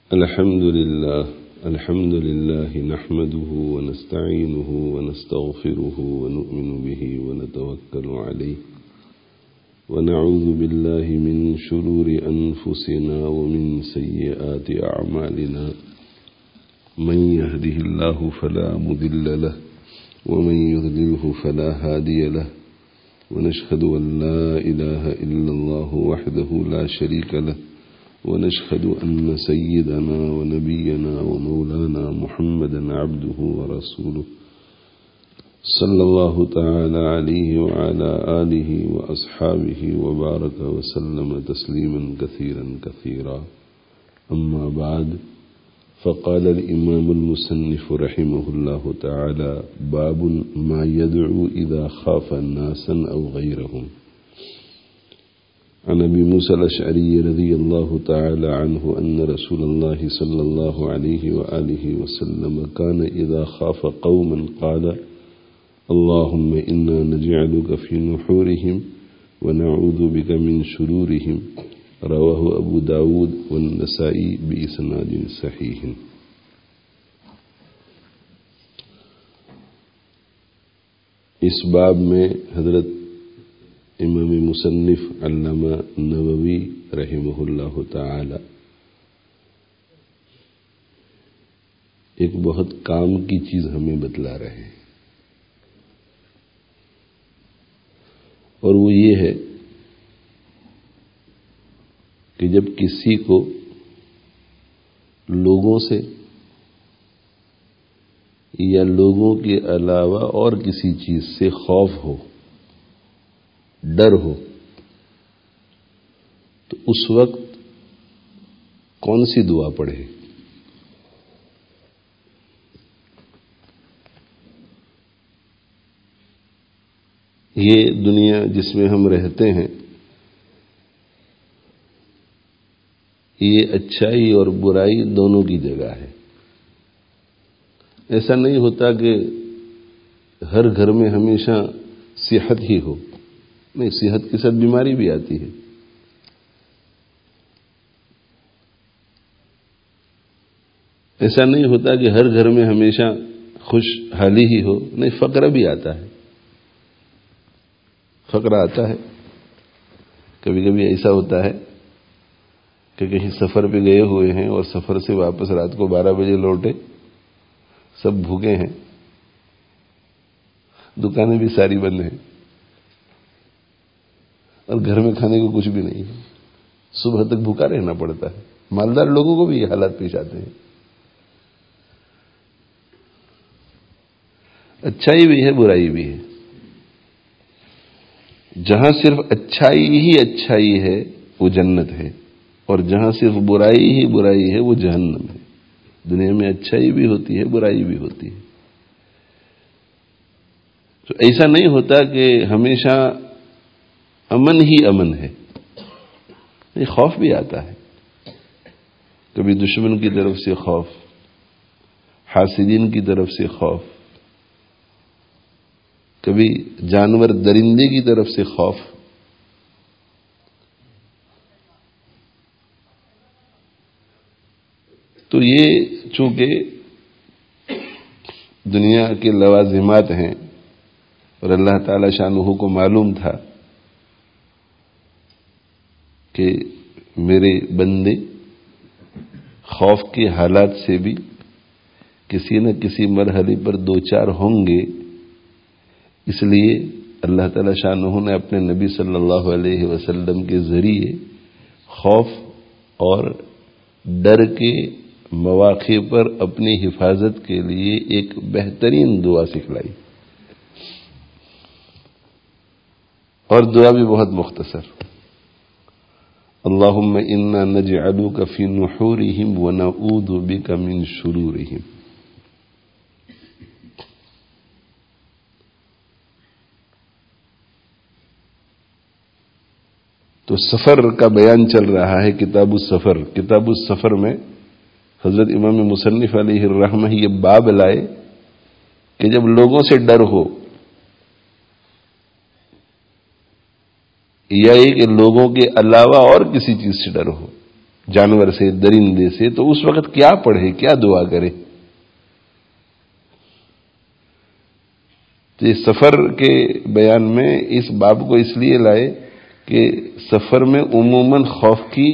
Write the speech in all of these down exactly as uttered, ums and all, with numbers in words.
الحمد لله الحمد لله نحمده ونستعينه ونستغفره ونؤمن به ونتوكل عليه ونعوذ بالله من شرور أنفسنا ومن سيئات أعمالنا من يهده الله فلا مضل له ومن يضلله فلا هادي له ونشهد أن لا إله إلا الله وحده لا شريك له ونشهد أن سيدنا ونبينا ومولانا محمدا عبده ورسوله صلى الله تعالى عليه وعلى آله وأصحابه وبارك وسلم تسليما كثيرا كثيرا. أما بعد، فقال الإمام المصنف رحمه الله تعالى: باب ما يدعو إذا خاف ناسا أو غيرهم. عن أبي موسى الأشعري رضي الله تعالى عنه أن رسول الله صلى الله عليه وآله وسلم كان إذا خاف قوما قال: اللهم إنا نجعلك في نحورهم ونعوذ بك من شرورهم. رواه أبو داود والنسائی بإسناد صحیح. اس باب میں حضرت امام مصنف علامہ نووی رحمہ اللہ تعالی ایک بہت کام کی چیز ہمیں بتلا رہے ہیں، اور وہ یہ ہے کہ جب کسی کو لوگوں سے یا لوگوں کے علاوہ اور کسی چیز سے خوف ہو، ڈر ہو، تو اس وقت کون سی دعا پڑھے؟ یہ دنیا جس میں ہم رہتے ہیں، یہ اچھائی اور برائی دونوں کی جگہ ہے. ایسا نہیں ہوتا کہ ہر گھر میں ہمیشہ صحت ہی ہو، نہیں، صحت کے ساتھ بیماری بھی آتی ہے. ایسا نہیں ہوتا کہ ہر گھر میں ہمیشہ خوشحالی ہی ہو، نہیں، فقر بھی آتا ہے. فقر آتا ہے. کبھی کبھی ایسا ہوتا ہے کہ کہیں سفر پہ گئے ہوئے ہیں اور سفر سے واپس رات کو بارہ بجے لوٹے، سب بھوکے ہیں، دکانیں بھی ساری بند ہیں اور گھر میں کھانے کو کچھ بھی نہیں ہے. صبح تک بھوکا رہنا پڑتا ہے. مالدار لوگوں کو بھی یہ حالات پیش آتے ہیں. اچھائی بھی ہے، برائی بھی ہے. جہاں صرف اچھائی ہی اچھائی ہے وہ جنت ہے، اور جہاں صرف برائی ہی برائی ہے وہ جہنم ہے. دنیا میں اچھائی بھی ہوتی ہے، برائی بھی ہوتی ہے. تو ایسا نہیں ہوتا کہ ہمیشہ امن ہی امن ہے. یہ خوف بھی آتا ہے. کبھی دشمن کی طرف سے خوف، حاسدین کی طرف سے خوف، کبھی جانور درندے کی طرف سے خوف. تو یہ چونکہ دنیا کے لوازمات ہیں اور اللہ تعالی شانہ کو معلوم تھا کہ میرے بندے خوف کے حالات سے بھی کسی نہ کسی مرحلے پر دو چار ہوں گے، اس لیے اللہ تعالی شانہ نے اپنے نبی صلی اللہ علیہ وسلم کے ذریعے خوف اور ڈر کے مواقع پر اپنی حفاظت کے لیے ایک بہترین دعا سکھلائی. اور دعا بھی بہت مختصر: اللہم انا نجعلک فی نحورہم ونعوذ بک من شرورہم. تو سفر کا بیان چل رہا ہے. کتاب السفر کتاب السفر میں حضرت امام مصنف علیہ الرحمہ یہ باب لائے کہ جب لوگوں سے ڈر ہو، یا یہ کہ لوگوں کے علاوہ اور کسی چیز سے ڈر ہو، جانور سے، درندے سے، تو اس وقت کیا پڑھے، کیا دعا کرے؟ تو اس سفر کے بیان میں اس باب کو اس لیے لائے کہ سفر میں عموماً خوف کی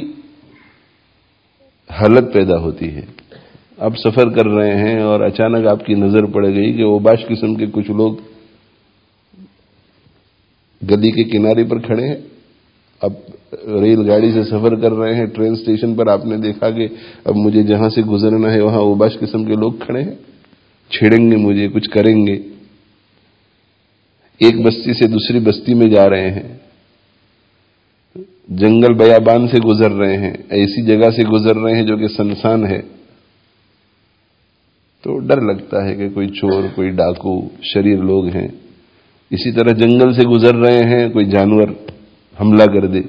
حالت پیدا ہوتی ہے۔ آپ سفر کر رہے ہیں اور اچانک آپ کی نظر پڑ گئی کہ اوباش قسم کے کچھ لوگ گلی کے کنارے پر کھڑے ہیں، اب ریل گاڑی سے سفر کر رہے ہیں، ٹرین اسٹیشن پر آپ نے دیکھا کہ اب مجھے جہاں سے گزرنا ہے وہاں اوباش قسم کے لوگ کھڑے ہیں، چھیڑیں گے مجھے، کچھ کریں گے۔ ایک بستی سے دوسری بستی میں جا رہے ہیں، جنگل بیابان سے گزر رہے ہیں، ایسی جگہ سے گزر رہے ہیں جو کہ سنسان ہے، تو ڈر لگتا ہے کہ کوئی چور، کوئی ڈاکو، شریر لوگ ہیں۔ اسی طرح جنگل سے گزر رہے ہیں، کوئی جانور حملہ کر دے۔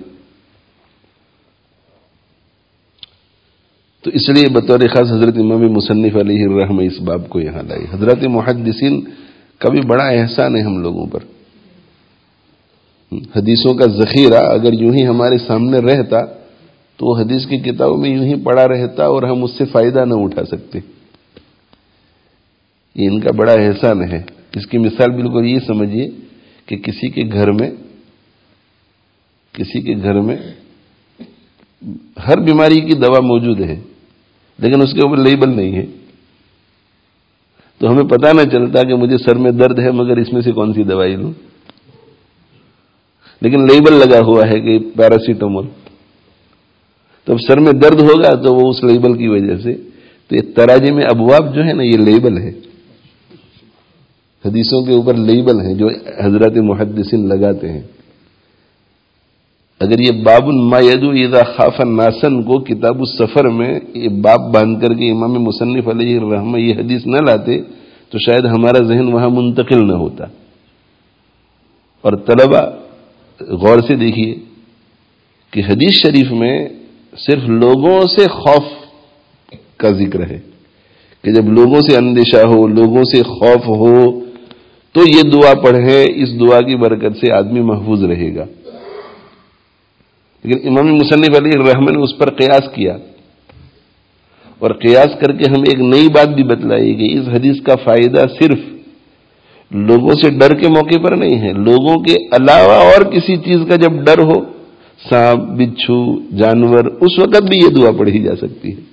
تو اس لیے بطور خاص حضرت امام مصنف علیہ الرحمہ اس باب کو یہاں لائی۔ حضرات محدثین کا بھی بڑا احسان ہے ہم لوگوں پر۔ حدیثوں کا ذخیرہ اگر یوں ہی ہمارے سامنے رہتا تو حدیث کی کتابوں میں یوں ہی پڑا رہتا اور ہم اس سے فائدہ نہ اٹھا سکتے۔ یہ ان کا بڑا احسان ہے۔ اس کی مثال بالکل یہ سمجھیے کہ کسی کے گھر میں کسی کے گھر میں ہر بیماری کی دوا موجود ہے، لیکن اس کے اوپر لیبل نہیں ہے، تو ہمیں پتہ نہ چلتا کہ مجھے سر میں درد ہے مگر اس میں سے کون سی دوائی لوں، لیکن لیبل لگا ہوا ہے کہ پیراسیٹامول۔ تو اب سر میں درد ہوگا تو وہ اس لیبل کی وجہ سے، تو یہ تراجم ابواب جو ہے نا، یہ لیبل ہے، حدیثوں کے اوپر لیبل ہیں جو حضرات محدثین لگاتے ہیں۔ اگر یہ باب ما یدعو اذا خاف الناسن کو کتاب السفر میں یہ باب باندھ کر کے امام مصنف علیہ الرحمہ یہ حدیث نہ لاتے تو شاید ہمارا ذہن وہاں منتقل نہ ہوتا۔ اور طلبہ غور سے دیکھیے کہ حدیث شریف میں صرف لوگوں سے خوف کا ذکر ہے کہ جب لوگوں سے اندیشہ ہو، لوگوں سے خوف ہو تو یہ دعا پڑھے، اس دعا کی برکت سے آدمی محفوظ رہے گا۔ لیکن امام مصنف علیہ الرحمہ نے اس پر قیاس کیا، اور قیاس کر کے ہمیں ایک نئی بات بھی بتلائی کہ اس حدیث کا فائدہ صرف لوگوں سے ڈر کے موقع پر نہیں ہے، لوگوں کے علاوہ اور کسی چیز کا جب ڈر ہو، سانپ، بچھو، جانور، اس وقت بھی یہ دعا پڑھی جا سکتی ہے۔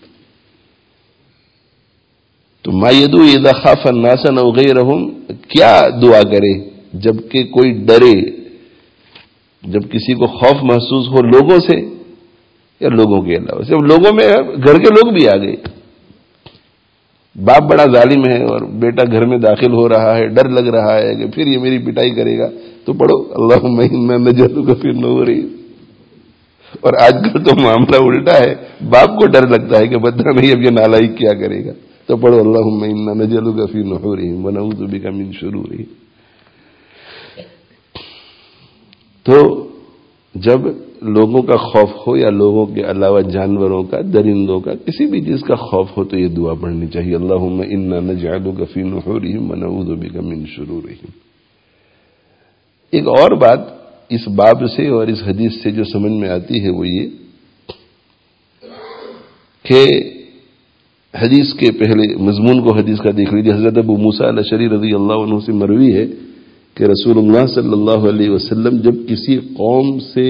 تو ما یدعو اذا خاف الناس او غیرہم، کیا دعا کرے جب کہ کوئی ڈرے، جب کسی کو خوف محسوس ہو لوگوں سے یا لوگوں کے علاوہ سے۔ اب لوگوں میں گھر کے لوگ بھی آ گئے، باپ بڑا ظالم ہے اور بیٹا گھر میں داخل ہو رہا ہے، ڈر لگ رہا ہے کہ پھر یہ میری پٹائی کرے گا، تو پڑھو اللہم انا نجعلک فی النورین۔ اور آج کل تو معاملہ الٹا ہے، باپ کو ڈر لگتا ہے کہ پتہ نہیں اب یہ نالائق کیا کرے گا، تو پڑھو اللہم انا نجعلک فی نحورہم ونعوذ بک من شرورہم۔ تو جب لوگوں کا خوف ہو یا لوگوں کے علاوہ جانوروں کا، درندوں کا، کسی بھی چیز کا خوف ہو تو یہ دعا پڑھنی چاہیے، اللہم انا نجعلک فی نحورہم ونعوذ بک من شرورہم۔ ایک اور بات اس باب سے اور اس حدیث سے جو سمجھ میں آتی ہے وہ یہ کہ حدیث کے پہلے مضمون کو حدیث کا دیکھ لیجیے۔ حضرت ابو موسیٰ الاشعری رضی اللہ عنہ سے مروی ہے کہ رسول اللہ صلی اللہ علیہ وسلم جب کسی قوم سے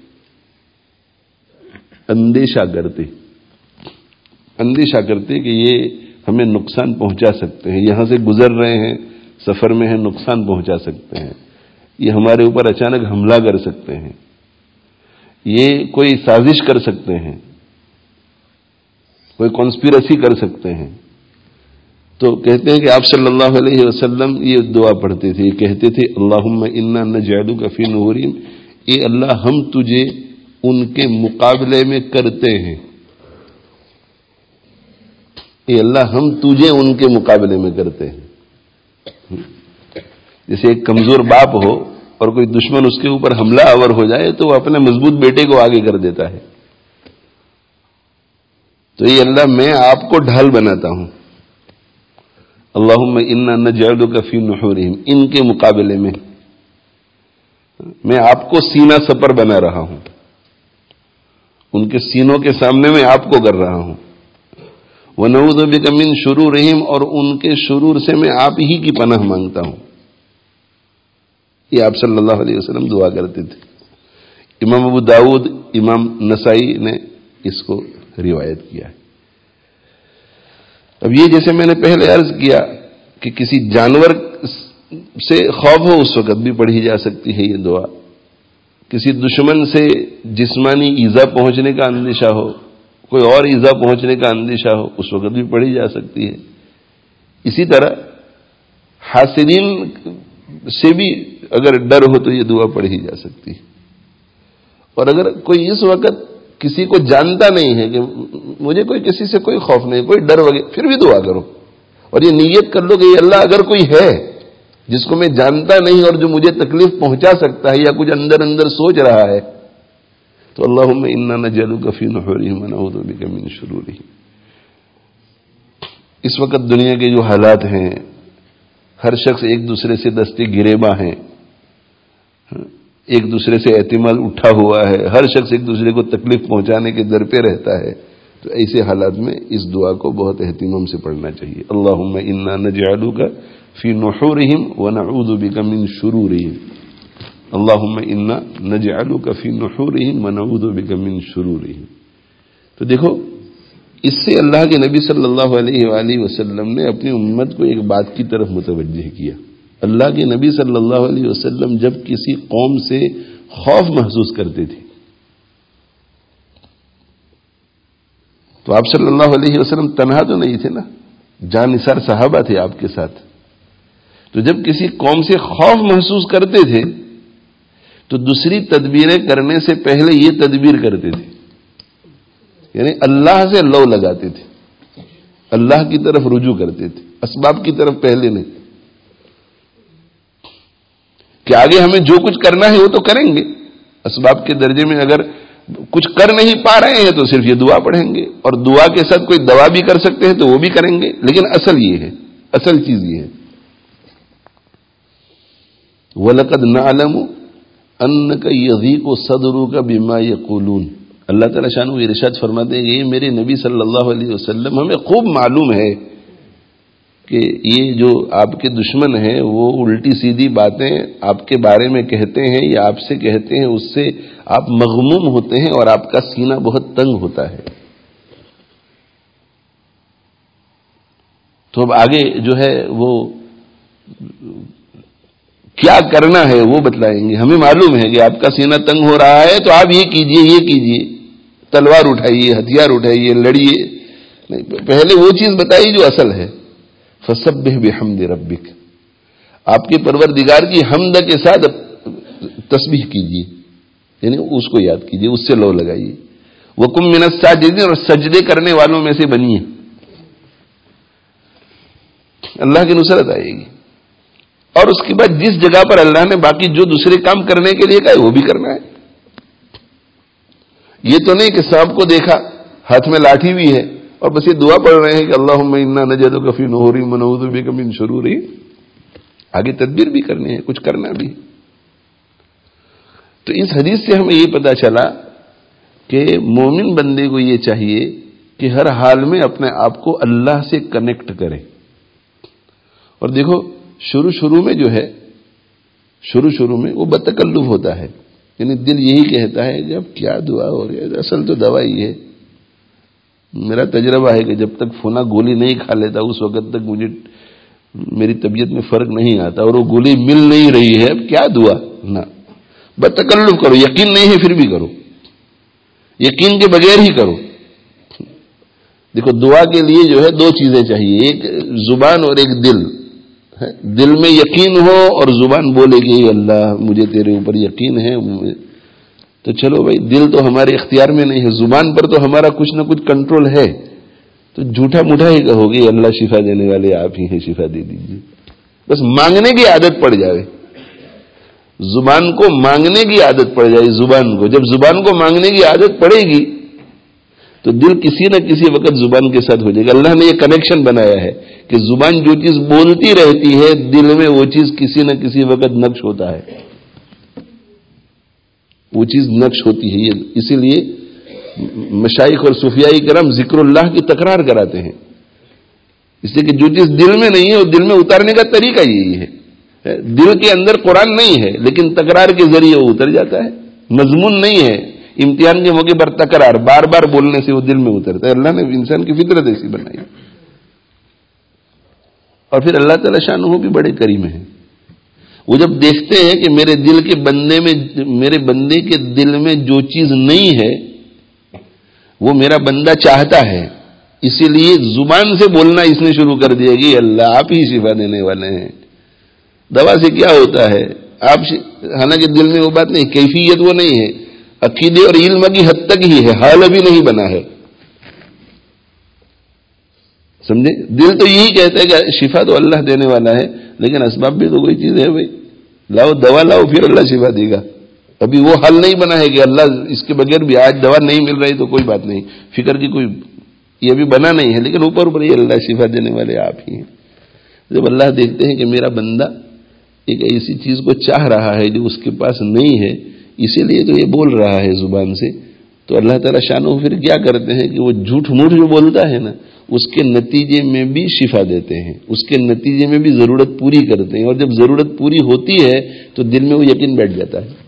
اندیشہ کرتے اندیشہ کرتے کہ یہ ہمیں نقصان پہنچا سکتے ہیں، یہاں سے گزر رہے ہیں، سفر میں ہیں، نقصان پہنچا سکتے ہیں، یہ ہمارے اوپر اچانک حملہ کر سکتے ہیں، یہ کوئی سازش کر سکتے ہیں، کوئی کانسپیرسی کر سکتے ہیں، تو کہتے ہیں کہ آپ صلی اللہ علیہ وسلم یہ دعا پڑھتے تھے، یہ کہتے تھے اللہم انا نجعلک فی نحورہم، اے اللہ ہم تجھے ان کے مقابلے میں کرتے ہیں، اے اللہ ہم تجھے ان کے مقابلے میں کرتے ہیں۔ جیسے ایک کمزور باپ ہو اور کوئی دشمن اس کے اوپر حملہ آور ہو جائے تو وہ اپنے مضبوط بیٹے کو آگے کر دیتا ہے، تو یہ اللہ میں آپ کو ڈھال بناتا ہوں، اللہم انا نجعلک فی نحورہم، ان کے مقابلے میں میں آپ کو سینہ سپر بنا رہا ہوں، ان کے سینوں کے سامنے میں آپ کو کر رہا ہوں. وَنَعُوذُ بِكَ مِن شُرُورِهِمْ، اور ان کے شرور سے میں آپ ہی کی پناہ مانگتا ہوں. یہ آپ صلی اللہ علیہ وسلم دعا کرتے تھے. امام ابو داؤد، امام نسائی نے اس کو روایت کیا ہے. اب یہ جیسے میں نے پہلے عرض کیا کہ کسی جانور سے خوف ہو اس وقت بھی پڑھی جا سکتی ہے یہ دعا. کسی دشمن سے جسمانی ایذا پہنچنے کا اندیشہ ہو، کوئی اور ایذا پہنچنے کا اندیشہ ہو، اس وقت بھی پڑھی جا سکتی ہے. اسی طرح حاسدین سے بھی اگر ڈر ہو تو یہ دعا پڑھی جا سکتی ہے. اور اگر کوئی اس وقت کسی کو جانتا نہیں ہے کہ مجھے کوئی کسی سے کوئی خوف نہیں، کوئی ڈر وغیرہ، پھر بھی دعا کرو اور یہ نیت کر لو کہ یہ اللہ اگر کوئی ہے جس کو میں جانتا نہیں اور جو مجھے تکلیف پہنچا سکتا ہے یا کچھ اندر اندر سوچ رہا ہے تو اللہم انا نجعلک فی نحورہم ونعوذ بک من شرورہم. اس وقت دنیا کے جو حالات ہیں، ہر شخص ایک دوسرے سے دستے گریباں ہیں، ایک دوسرے سے احتمال اٹھا ہوا ہے، ہر شخص ایک دوسرے کو تکلیف پہنچانے کے در پہ رہتا ہے. تو ایسے حالات میں اس دعا کو بہت اہتمام سے پڑھنا چاہیے. اللہم انا نجعلک فی نحورہم ونعوذ بک من شرورہم. اللہم انا نجعلک فی نحورہم ونعوذ بک من شرورہم. تو دیکھو اس سے اللہ کے نبی صلی اللہ علیہ وآلہ وسلم نے اپنی امت کو ایک بات کی طرف متوجہ کیا. اللہ کے نبی صلی اللہ علیہ وسلم جب کسی قوم سے خوف محسوس کرتے تھے تو آپ صلی اللہ علیہ وسلم تنہا تو نہیں تھے نا، جان نثار صحابہ تھے آپ کے ساتھ. تو جب کسی قوم سے خوف محسوس کرتے تھے تو دوسری تدبیریں کرنے سے پہلے یہ تدبیر کرتے تھے، یعنی اللہ سے لو لگاتے تھے، اللہ کی طرف رجوع کرتے تھے، اسباب کی طرف پہلے نہیں کہ آگے ہمیں جو کچھ کرنا ہے وہ تو کریں گے. اسباب کے درجے میں اگر کچھ کر نہیں پا رہے ہیں تو صرف یہ دعا پڑھیں گے، اور دعا کے ساتھ کوئی دوا بھی کر سکتے ہیں تو وہ بھی کریں گے. لیکن اصل یہ ہے، اصل چیز یہ ہے وَلَقَدْ نَعْلَمُ أَنَّكَ يَضِيقُ صَدْرُكَ بِمَا يَقُولُونَ. اللہ تعالیٰ شانہ ارشاد فرماتے ہیں کہ یہ میرے نبی صلی اللہ علیہ وسلم ہمیں خوب معلوم ہے کہ یہ جو آپ کے دشمن ہیں وہ الٹی سیدھی باتیں آپ کے بارے میں کہتے ہیں یا آپ سے کہتے ہیں، اس سے آپ مغموم ہوتے ہیں اور آپ کا سینہ بہت تنگ ہوتا ہے. تو اب آگے جو ہے وہ کیا کرنا ہے وہ بتلائیں گے. ہمیں معلوم ہے کہ آپ کا سینہ تنگ ہو رہا ہے تو آپ یہ کیجئے، یہ کیجئے، تلوار اٹھائیے، ہتھیار اٹھائیے، لڑیے. پہلے وہ چیز بتائی جو اصل ہے. فسبح بحمد ربک، آپ کے پروردگار کی حمد کے ساتھ تسبیح کیجیے، یعنی اس کو یاد کیجیے، اس سے لو لگائیے. وکم من الساجدین، اور سجدے کرنے والوں میں سے بنیے، اللہ کی نصرت آئے گی. اور اس کے بعد جس جگہ پر اللہ نے باقی جو دوسرے کام کرنے کے لیے کہا وہ بھی کرنا ہے. یہ تو نہیں کہ سانپ کو دیکھا ہاتھ میں لاٹھی بھی ہے اور بس یہ دعا پڑھ رہے ہیں کہ اللہم انا نجعلک فی نحورہم ونعوذ بک من شرورہم. آگے تدبیر بھی کرنی ہے، کچھ کرنا بھی. تو اس حدیث سے ہمیں یہ پتا چلا کہ مومن بندے کو یہ چاہیے کہ ہر حال میں اپنے آپ کو اللہ سے کنیکٹ کرے. اور دیکھو شروع شروع میں جو ہے شروع شروع میں وہ بتکلف ہوتا ہے، یعنی دل یہی کہتا ہے کہ اب کیا دعا ہو رہی ہے، اصل تو دوا ہی ہے. میرا تجربہ ہے کہ جب تک فونا گولی نہیں کھا لیتا اس وقت تک مجھے میری طبیعت میں فرق نہیں آتا، اور وہ گولی مل نہیں رہی ہے، اب کیا دعا. نہ، بتکلف کرو، یقین نہیں ہے پھر بھی کرو، یقین کے بغیر ہی کرو. دیکھو دعا کے لیے جو ہے دو چیزیں چاہیے، ایک زبان اور ایک دل. دل میں یقین ہو اور زبان بولے کہ اللہ مجھے تیرے اوپر یقین ہے. تو چلو بھائی، دل تو ہمارے اختیار میں نہیں ہے، زبان پر تو ہمارا کچھ نہ کچھ کنٹرول ہے. تو جھوٹا موٹا ہی کہو گے اللہ شفا دینے والے آپ ہی ہیں، شفا دے دیجیے. بس مانگنے کی عادت پڑ جائے، زبان کو مانگنے کی عادت پڑ جائے. زبان کو جب زبان کو مانگنے کی عادت پڑے گی تو دل کسی نہ کسی وقت زبان کے ساتھ ہو جائے گا. اللہ نے یہ کنیکشن بنایا ہے کہ زبان جو چیز بولتی رہتی ہے دل میں وہ چیز کسی نہ کسی وقت نقش ہوتا ہے، وہ چیز نقش ہوتی ہے. اسی لیے مشائخ اور صوفیائی کرام ذکر اللہ کی تکرار کراتے ہیں، اس لیے کہ جو چیز دل میں نہیں ہے وہ دل میں اتارنے کا طریقہ یہی ہے۔ دل کے اندر قرآن نہیں ہے لیکن تکرار کے ذریعے وہ اتر جاتا ہے، مضمون نہیں ہے، امتحان کے موقع پر تکرار بار بار بولنے سے وہ دل میں اترتا ہے۔ اللہ نے انسان کی فطرت ایسی بنائی، اور پھر اللہ تعالی شانہ بھی بڑے کریم ہیں، وہ جب دیکھتے ہیں کہ میرے دل کے بندے میں، میرے بندے کے دل میں جو چیز نہیں ہے وہ میرا بندہ چاہتا ہے، اسی لیے زبان سے بولنا اس نے شروع کر دیا کہ اللہ آپ ہی شفا دینے والے ہیں، دوا سے کیا ہوتا ہے آپ ش... حالانکہ دل میں وہ بات نہیں، کیفیت وہ نہیں ہے، عقیدے اور علم کی حد تک ہی ہے، حال ابھی نہیں بنا ہے، سمجھے؟ دل تو یہی کہتا ہے کہ شفا تو اللہ دینے والا ہے، لیکن اسباب بھی تو کوئی چیز ہے بھائی، لاؤ دوا لاؤ پھر اللہ شفا دے گا، ابھی وہ حل نہیں بنا ہے کہ اللہ اس کے بغیر بھی آج دوا نہیں مل رہی تو کوئی بات نہیں، فکر کی کوئی یہ بھی بنا نہیں ہے، لیکن اوپر اوپر یہ اللہ شفا دینے والے آپ ہی ہیں۔ جب اللہ دیکھتے ہیں کہ میرا بندہ ایک ایسی چیز کو چاہ رہا ہے جو اس کے پاس نہیں ہے، اسی لیے تو یہ بول رہا ہے زبان سے، تو اللہ تعالیٰ شانہ پھر کیا کرتے ہیں کہ وہ جھوٹ موٹ جو بولتا ہے نا اس کے نتیجے میں بھی شفا دیتے ہیں، اس کے نتیجے میں بھی ضرورت پوری کرتے ہیں، اور جب ضرورت پوری ہوتی ہے تو دل میں وہ یقین بیٹھ جاتا ہے۔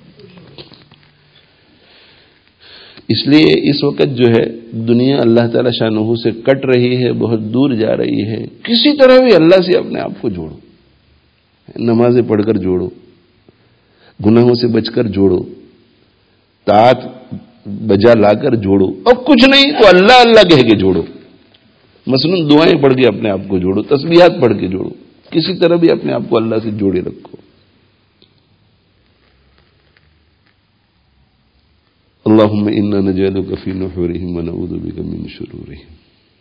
اس لیے اس وقت جو ہے دنیا اللہ تعالیٰ شانہ سے کٹ رہی ہے، بہت دور جا رہی ہے، کسی طرح بھی اللہ سے اپنے آپ کو جوڑو، نمازیں پڑھ کر جوڑو، گناہوں سے بچ کر جوڑو، طاعت بجا لا کر جوڑو، اور کچھ نہیں تو اللہ اللہ کہہ کے جوڑو، مثلاً دعائیں پڑھ کے اپنے آپ کو جوڑو، تسبیحات پڑھ کے جوڑو، کسی طرح بھی اپنے آپ کو اللہ سے جوڑے رکھو۔ اللہم انا نجعلک فی نحورہم ونعوذ بک من شرورہم۔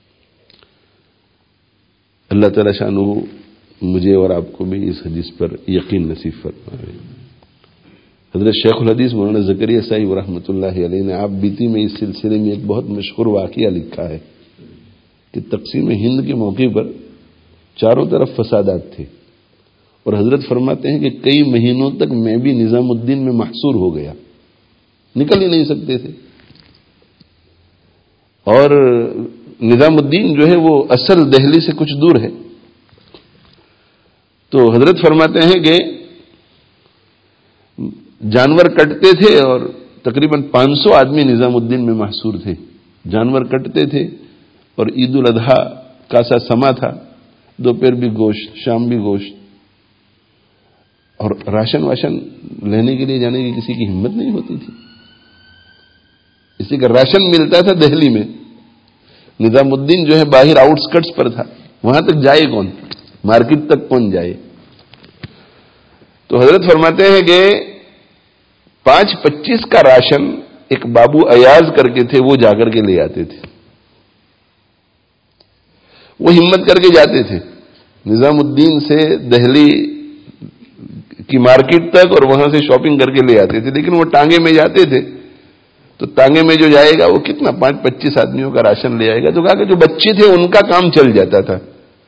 اللہ تعالی شانہ مجھے اور آپ کو بھی اس حدیث پر یقین نصیب فرمائے۔ حضرت شیخ الحدیث مولانا زکریا صاحب رحمۃ اللہ علیہ نے آپ بیتی میں اس سلسلے میں ایک بہت مشہور واقعہ لکھا ہے کہ تقسیم ہند کے موقع پر چاروں طرف فسادات تھے، اور حضرت فرماتے ہیں کہ کئی مہینوں تک میں بھی نظام الدین میں محصور ہو گیا، نکل ہی نہیں سکتے تھے، اور نظام الدین جو ہے وہ اصل دہلی سے کچھ دور ہے، تو حضرت فرماتے ہیں کہ جانور کٹتے تھے اور تقریباً پانچ سو آدمی نظام الدین میں محصور تھے، جانور کٹتے تھے، اور عید الاضحیٰ کا سا سما تھا، دوپہر بھی گوشت شام بھی گوشت، اور راشن واشن لینے کے لیے جانے کی کسی کی ہمت نہیں ہوتی تھی، اسی کا راشن ملتا تھا دہلی میں، نظام الدین جو ہے باہر آؤٹ اسکرٹس پر تھا، وہاں تک جائے کون، مارکیٹ تک کون جائے؟ تو حضرت فرماتے ہیں کہ پانچ پچیس کا راشن ایک بابو ایاز کر کے تھے، وہ جا کر کے لے آتے تھے، وہ ہمت کر کے جاتے تھے نظام الدین سے دہلی کی مارکیٹ تک، اور وہاں سے شاپنگ کر کے لے آتے تھے، لیکن وہ ٹانگے میں جاتے تھے تو ٹانگے میں جو جائے گا وہ کتنا پانچ پچیس آدمیوں کا راشن لے آئے گا، تو کہا کہ جو بچے تھے ان کا کام چل جاتا تھا۔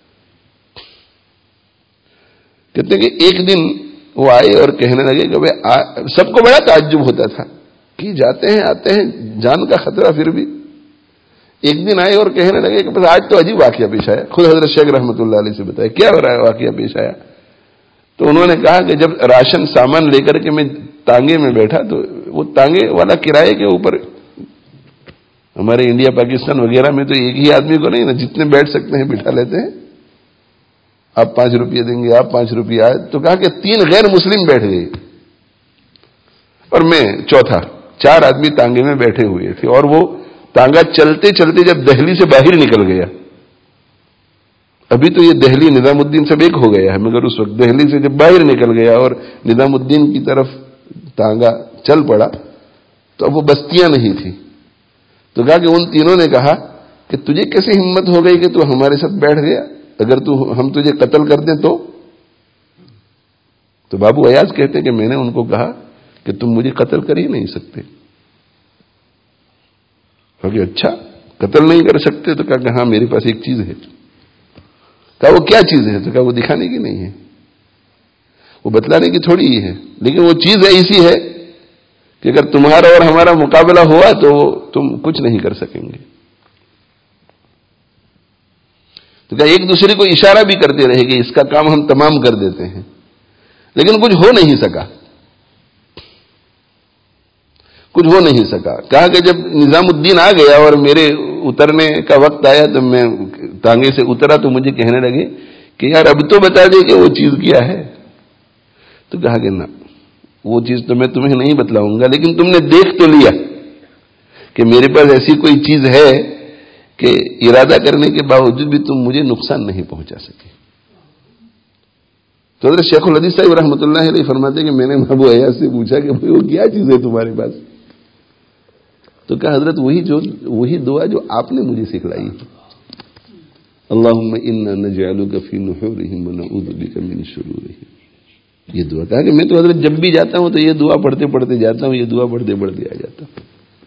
کہتے ہیں کہ ایک دن وہ آئے اور کہنے لگے کہ بھائی، سب کو بڑا تعجب ہوتا تھا کہ جاتے ہیں آتے ہیں جان کا خطرہ، پھر بھی ایک دن آئے اور کہنے لگے کہ بس آج تو عجیب واقعہ پیش آیا، خود حضرت شیخ رحمۃ اللہ علیہ سے بتایا کیا ہو رہا ہے واقعہ پیش آیا۔ تو انہوں نے کہا کہ جب راشن سامان لے کر کے میں تانگے میں بیٹھا تو وہ تانگے والا کرائے کے اوپر، ہمارے انڈیا پاکستان وغیرہ میں تو ایک ہی آدمی کو نہیں نا، جتنے بیٹھ سکتے ہیں بٹھا لیتے ہیں، آپ پانچ روپیہ دیں گے، آپ پانچ روپیہ آئے، تو کہا کہ تین غیر مسلم بیٹھ گئے اور میں چوتھا، چار آدمی تانگے میں بیٹھے ہوئے تھے، اور وہ تانگا چلتے چلتے جب دہلی سے باہر نکل گیا، ابھی تو یہ دہلی نظام الدین سے ایک ہو گیا ہے، مگر اس وقت دہلی سے جب باہر نکل گیا اور نظام الدین کی طرف تانگا چل پڑا تو اب وہ بستیاں نہیں تھی، تو کہا کہ ان تینوں نے کہا کہ تجھے کیسے ہمت ہو گئی کہ تو ہمارے ساتھ بیٹھ گیا، اگر تو ہم تجھے قتل کر دیں تو تو بابو ایاز کہتے ہیں کہ میں نے ان کو کہا کہ تم مجھے قتل کر ہی نہیں سکتے، کہ اچھا قتل نہیں کر سکتے، تو کہا کہ ہاں میرے پاس ایک چیز ہے، کہا وہ کیا چیز ہے، تو کہا وہ دکھانے کی نہیں ہے، وہ بتلانے کی تھوڑی ہی ہے، لیکن وہ چیز ایسی ہے کہ اگر تمہارا اور ہمارا مقابلہ ہوا تو تم کچھ نہیں کر سکیں گے. تو کیا ایک دوسرے کو اشارہ بھی کرتے رہے کہ اس کا کام ہم تمام کر دیتے ہیں، لیکن کچھ ہو نہیں سکا، کچھ ہو نہیں سکا. کہا کہ جب نظام الدین آ گیا اور میرے اترنے کا وقت آیا تو میں ٹانگے سے اترا تو مجھے کہنے لگے کہ یار اب تو بتا دے کہ وہ چیز کیا ہے. تو کہا کہ نہ، وہ چیز تو میں تمہیں نہیں بتلاؤں گا، لیکن تم نے دیکھ تو لیا کہ میرے پاس ایسی کوئی چیز ہے کہ ارادہ کرنے کے باوجود بھی تم مجھے نقصان نہیں پہنچا سکے. تو حضرت شیخ الحدیث صاحب رحمۃ اللہ علیہ فرماتے ہیں کہ میں نے ابو ایاز سے پوچھا کہ وہ کیا چیز ہے تمہارے پاس؟ تو کہا حضرت وہی جو وہی دعا جو آپ نے مجھے سکھلائی ہے، اللہم انا نجعلک فی نحورہم ونعوذ بک من شرورہم. یہ دعا کہا کہ میں تو حضرت جب بھی جاتا ہوں تو یہ دعا پڑھتے پڑھتے جاتا ہوں، یہ دعا پڑھتے پڑھتے آ جاتا ہوں.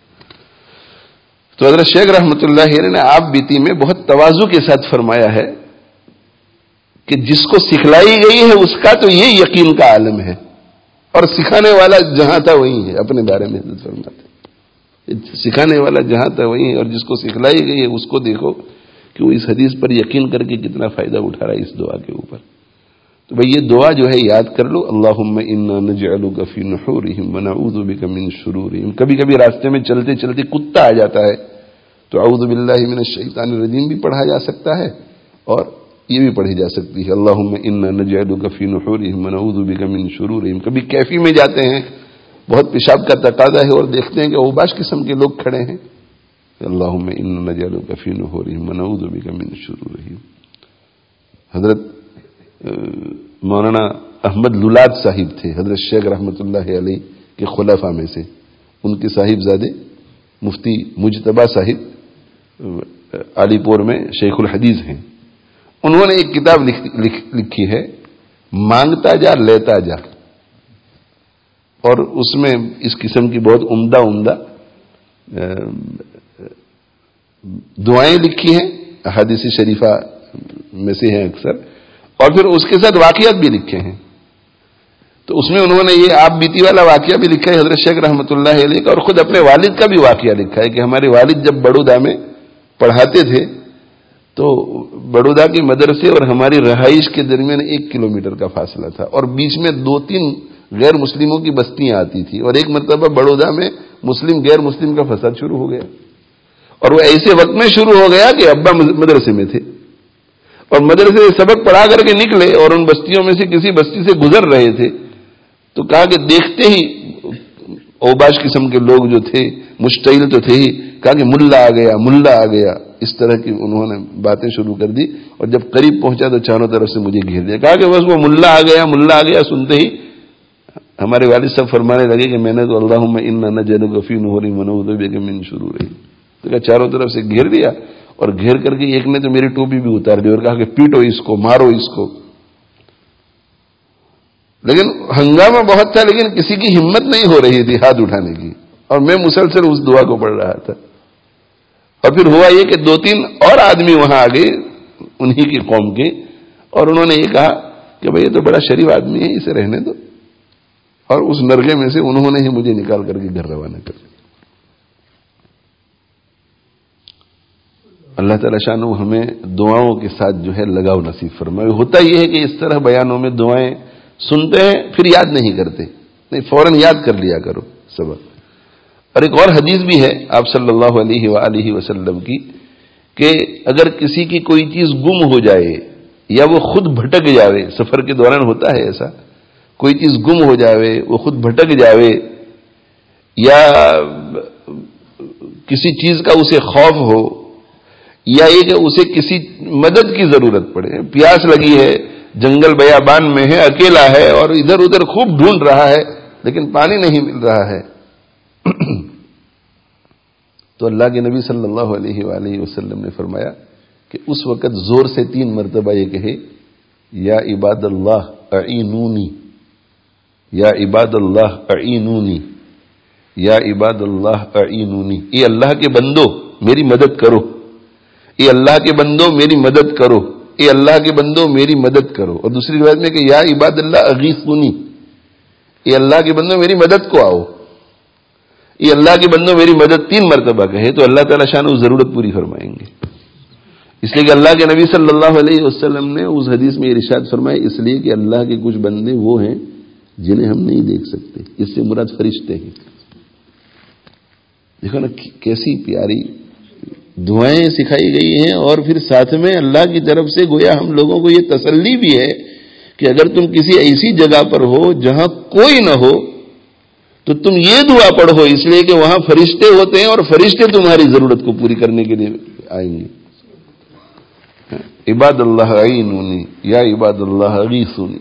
تو حضرت شیخ رحمۃ اللہ علیہ نے آپ بیتی میں بہت تواضع کے ساتھ فرمایا ہے کہ جس کو سکھلائی گئی ہے اس کا تو یہ یقین کا عالم ہے، اور سکھانے والا جہاں تھا وہیں ہے. اپنے بارے میں حضرت فرماتے ہیں سکھانے والا جہاں تھا وہیں ہے، اور جس کو سکھلائی گئی ہے اس کو دیکھو کہ وہ اس حدیث پر یقین کر کے کتنا فائدہ اٹھا رہا ہے اس دعا کے اوپر. تو بھئی یہ دعا جو ہے یاد کر لو، اللہم انا نجعلک فی نحورہم ونعوذ بک من شرورہم. کبھی کبھی راستے میں چلتے چلتے کتا آ جاتا ہے تو اعوذ باللہ من الشیطان الرجیم بھی پڑھا جا سکتا ہے، اور یہ بھی پڑھی جا سکتی ہے اللہم انا نجعلک فی نحورہم ونعوذ بک من شرورہم. کبھی کیفی میں جاتے ہیں، بہت پیشاب کا تقاضا ہے اور دیکھتے ہیں کہ اوباش قسم کے لوگ کھڑے ہیں، اللہم انا نجعلک فی نحورہم ونعوذ بک من شرورہم. حضرت مولانا احمد لولاد صاحب تھے، حضرت شیخ رحمۃ اللہ علیہ کے خلفاء میں سے. ان کے صاحبزادے مفتی مجتبیٰ صاحب علی پور میں شیخ الحدیث ہیں. انہوں نے ایک کتاب لکھ, لکھ, لکھی ہے مانگتا جا لیتا جا، اور اس میں اس قسم کی بہت عمدہ عمدہ دعائیں لکھی ہیں، احادیث شریفہ میں سے ہیں اکثر، اور پھر اس کے ساتھ واقعات بھی لکھے ہیں. تو اس میں انہوں نے یہ آپ بیتی والا واقعہ بھی لکھا ہے حضرت شیخ رحمۃ اللہ علیہ کا، اور خود اپنے والد کا بھی واقعہ لکھا ہے کہ ہمارے والد جب بڑودہ میں پڑھاتے تھے تو بڑودہ کے مدرسے اور ہماری رہائش کے درمیان ایک کلومیٹر کا فاصلہ تھا، اور بیچ میں دو تین غیر مسلموں کی بستیاں آتی تھی، اور ایک مرتبہ بڑودہ میں مسلم غیر مسلم کا فساد شروع ہو گیا، اور وہ ایسے وقت میں شروع ہو گیا کہ ابا مدرسے میں تھے اور مدرسے سے سبق پڑھا کر کے نکلے اور ان بستیوں میں سے کسی بستی سے گزر رہے تھے. تو کہا کہ دیکھتے ہی اوباش قسم کے لوگ جو تھے، مشتعل تو تھے ہی، کہا کہ ملا آ گیا ملا آ گیا، اس طرح کی انہوں نے باتیں شروع کر دی، اور جب قریب پہنچا تو چاروں طرف سے مجھے گھیر دیا. کہا کہ بس وہ ملا آ گیا ملا آ گیا سنتے ہی ہمارے والد صاحب فرمانے لگے کہ میں نے تو اللہم انا نجعلک فی نحورہم ونعوذ بک من شرورہم. تو کہا چاروں طرف سے گھیر دیا، اور گھیر کر کے ایک نے تو میری ٹوپی بھی اتار دی اور کہا کہ پیٹو اس کو، مارو اس کو. لیکن ہنگامہ بہت تھا، لیکن کسی کی ہمت نہیں ہو رہی تھی ہاتھ اٹھانے کی، اور میں مسلسل اس دعا کو پڑھ رہا تھا. اور پھر ہوا یہ کہ دو تین اور آدمی وہاں آ گئے انہی کی قوم کے، اور انہوں نے یہ کہا کہ بھئی یہ تو بڑا شریف آدمی ہے، اسے رہنے دو. اور اس نرغے میں سے انہوں نے ہی مجھے نکال کر کے گھر روانہ کر دیا. اللہ تعالیٰ شانہ ہمیں دعاؤں کے ساتھ جو ہے لگاؤ نصیب فرمائے. ہوتا یہ ہے کہ اس طرح بیانوں میں دعائیں سنتے ہیں پھر یاد نہیں کرتے، نہیں فوراً یاد کر لیا کرو سبق. اور ایک اور حدیث بھی ہے آپ صلی اللہ علیہ وآلہ وسلم کی کہ اگر کسی کی کوئی چیز گم ہو جائے یا وہ خود بھٹک جاوے، سفر کے دوران ہوتا ہے ایسا، کوئی چیز گم ہو جاوے، وہ خود بھٹک جاوے، یا کسی چیز کا اسے خوف ہو، یا یہ کہ اسے کسی مدد کی ضرورت پڑے، پیاس لگی ہے، جنگل بیابان میں ہے، اکیلا ہے اور ادھر ادھر خوب ڈھونڈ رہا ہے لیکن پانی نہیں مل رہا ہے، تو اللہ کے نبی صلی اللہ علیہ وآلہ وسلم نے فرمایا کہ اس وقت زور سے تین مرتبہ یہ کہے یا عباد اللہ اعینونی، یا عباد اللہ اعینونی، یا عباد اللہ اعینونی. اے اللہ کے بندو میری مدد کرو، اے اللہ کے بندو میری مدد کرو، اے اللہ کے بندو میری مدد کرو. اور دوسری روایت میں کہ یا عباد اللہ اغیثونی، اے اللہ کے بندو میری مدد کو آؤ. یہ اللہ کے بندوں میری مدد تین مرتبہ کہے تو اللہ تعالیٰ شان اس ضرورت پوری فرمائیں گے. اس لیے کہ اللہ کے نبی صلی اللہ علیہ وسلم نے اس حدیث میں ارشاد فرمایا اس لیے کہ اللہ کے کچھ بندے وہ ہیں جنہیں ہم نہیں دیکھ سکتے. اس سے مراد فرشتے ہیں. دیکھو نا کیسی پیاری دعائیں سکھائی گئی ہیں، اور پھر ساتھ میں اللہ کی طرف سے گویا ہم لوگوں کو یہ تسلی بھی ہے کہ اگر تم کسی ایسی جگہ پر ہو جہاں کوئی نہ ہو تو تم یہ دعا پڑھو، اس لیے کہ وہاں فرشتے ہوتے ہیں اور فرشتے تمہاری ضرورت کو پوری کرنے کے لیے آئیں گے. عباد اللہ اعینونی یا عباد اللہ اغیثونی.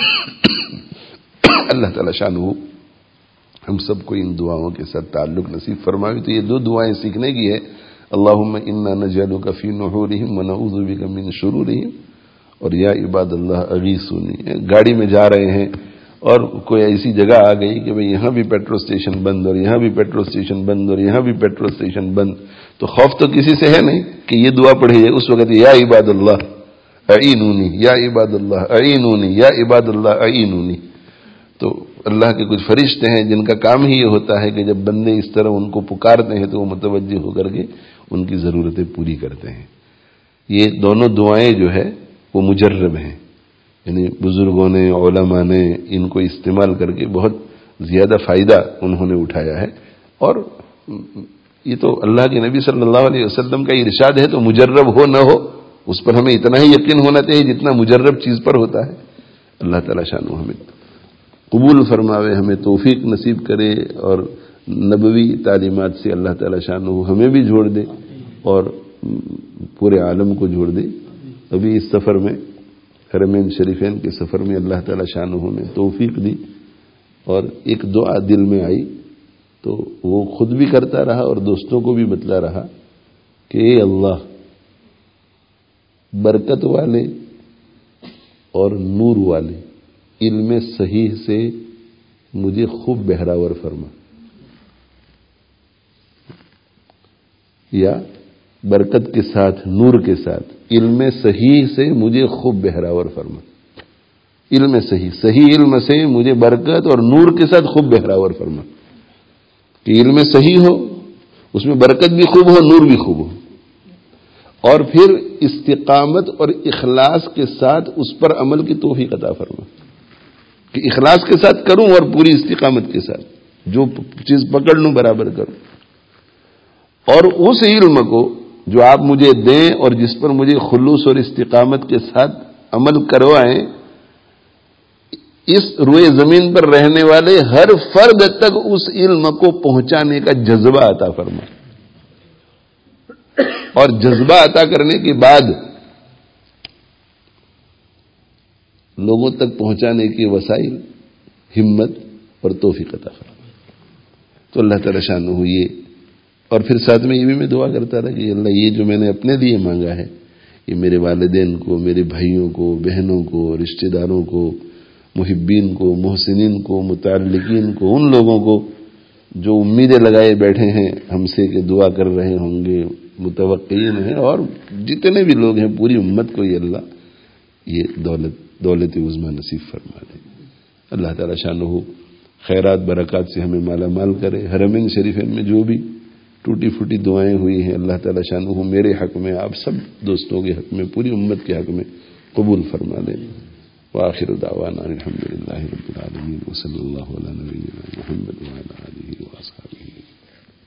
اللہ تعالی شانہ ہم سب کو ان دعاؤں کے ساتھ تعلق نصیب فرمائے. تو یہ دو دعائیں سیکھنے کی ہے. اللہم انا نجعلک فی نحورہم ونعوذ بک من شرورہم، اور یا عباد اللہ اغیثونی. گاڑی میں جا رہے ہیں اور کوئی ایسی جگہ آ گئی کہ بھئی یہاں بھی پیٹرول اسٹیشن بند اور یہاں بھی پیٹرول اسٹیشن بند اور یہاں بھی پیٹرول اسٹیشن بند، تو خوف تو کسی سے ہے نہیں کہ یہ دعا پڑھی ہے. اس وقت یا عباد اللہ اعینونی یا عباد اللہ اعینونی یا عباد اللہ اعینونی. تو اللہ کے کچھ فرشتے ہیں جن کا کام ہی یہ ہوتا ہے کہ جب بندے اس طرح ان کو پکارتے ہیں تو وہ متوجہ ہو کر کے ان کی ضرورتیں پوری کرتے ہیں. یہ دونوں دعائیں جو ہے وہ مجرب ہیں، یعنی بزرگوں نے علماء نے ان کو استعمال کر کے بہت زیادہ فائدہ انہوں نے اٹھایا ہے. اور یہ تو اللہ کے نبی صلی اللہ علیہ وسلم کا ارشاد ہے، تو مجرب ہو نہ ہو اس پر ہمیں اتنا ہی یقین ہونا چاہیے جتنا مجرب چیز پر ہوتا ہے. اللہ تعالیٰ شانہ ہمیں قبول فرماوے، ہمیں توفیق نصیب کرے، اور نبوی تعلیمات سے اللہ تعالیٰ شانہ ہمیں بھی جوڑ دے اور پورے عالم کو جوڑ دے. ابھی اس سفر میں حرمین شریفین کے سفر میں اللہ تعالیٰ شانہ نے توفیق دی، اور ایک دعا دل میں آئی تو وہ خود بھی کرتا رہا اور دوستوں کو بھی بتلا رہا کہ اے اللہ، برکت والے اور نور والے علم صحیح سے مجھے خوب بہراور فرما، یا برکت کے ساتھ نور کے ساتھ علم صحیح سے مجھے خوب بہراور فرما. علم صحیح، صحیح علم سے مجھے برکت اور نور کے ساتھ خوب بہراور فرما. کہ علم صحیح ہو، اس میں برکت بھی خوب ہو، نور بھی خوب ہو، اور پھر استقامت اور اخلاص کے ساتھ اس پر عمل کی توفیق عطا فرما. کہ اخلاص کے ساتھ کروں اور پوری استقامت کے ساتھ جو چیز پکڑ لوں برابر کروں. اور اس علم کو جو آپ مجھے دیں اور جس پر مجھے خلوص اور استقامت کے ساتھ عمل کروائیں، اس روئے زمین پر رہنے والے ہر فرد تک اس علم کو پہنچانے کا جذبہ عطا فرما. اور جذبہ عطا کرنے کے بعد لوگوں تک پہنچانے کی وسائل، ہمت اور توفیق عطا فرما. تو اللہ تعالی شانہ یہ، اور پھر ساتھ میں یہ بھی میں دعا کرتا رہا کہ اللہ یہ جو میں نے اپنے لیے مانگا ہے، یہ میرے والدین کو، میرے بھائیوں کو، بہنوں کو، رشتہ داروں کو، محبین کو، محسنین کو، متعلقین کو، ان لوگوں کو جو امیدیں لگائے بیٹھے ہیں ہم سے کہ دعا کر رہے ہوں گے، متوقعین ہیں، اور جتنے بھی لوگ ہیں پوری امت کو یہ اللہ یہ دولت دولت عظمیٰ نصیب فرما دے. اللہ تعالی شانہ خیرات برکات سے ہمیں مالا مال کرے. حرمین شریفین میں جو بھی ٹوٹی پھوٹی دعائیں ہوئی ہیں اللہ تعالی شانہ میرے حق میں، آپ سب دوستوں کے حق میں، پوری امت کے حق میں قبول فرما دے. وآخر دعوانا الحمدللہ رب العالمین، وصلی اللہ علی نبینا محمد وعلی آلہ وصحبہ.